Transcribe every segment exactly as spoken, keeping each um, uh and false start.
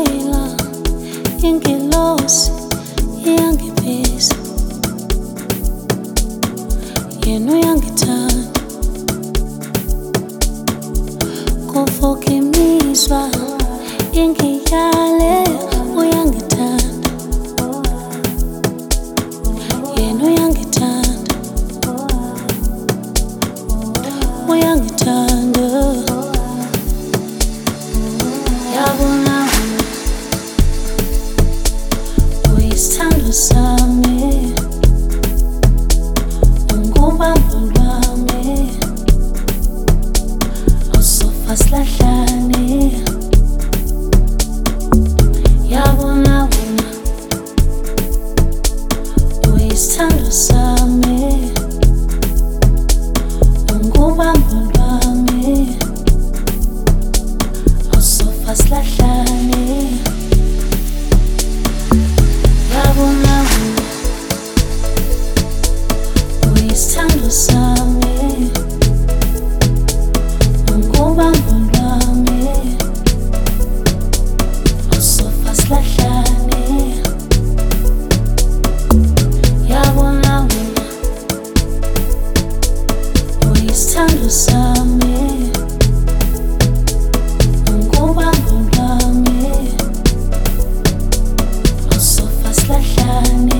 sibonela ingelosi iyangibhisa, yena uyangithanda kuvuka imizwa ingiyale, uyangithanda yena uyangithanda uyangithanda. Yabona uyisithando sami, ungubambo lwami, awusofa silahlane. Yabona wena uyisithando sami, ungubambo lwami, awusofa silahlane. Yabona wena uyisithando sami, ungubambo lwami, awusofa silahlane. Yabona wena uyisithando sami, ungubambo lwami, awusofa silahlane.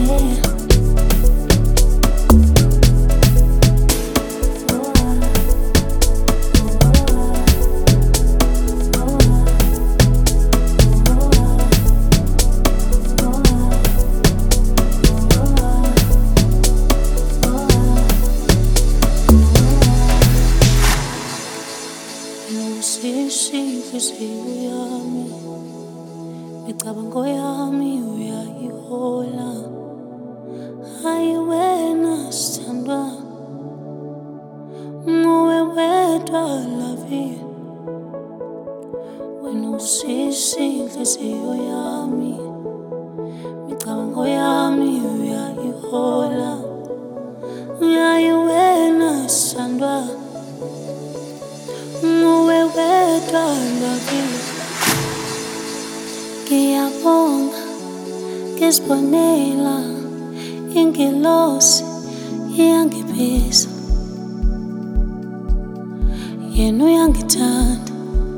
Usishiya inhliziyo yami, imicabango yami uyayihola. Hayi wena sithandwa, nguwe wedwa lavi. Wena usishiya inhliziyo yami, imicabango yami uyayihola. Hayi wena sithandwa, nguwe wedwa lavi. Ngiyabonga ngisibonela ingelosi iyangibhisa, yena uyangithanda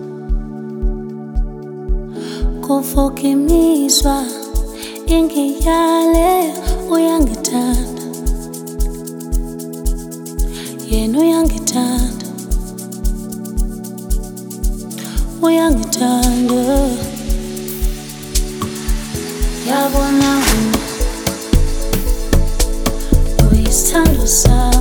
kuvuka imizwa ingiyale, uyangithanda yena uyangithanda uyangithanda. Yabona wena uyisithando sami,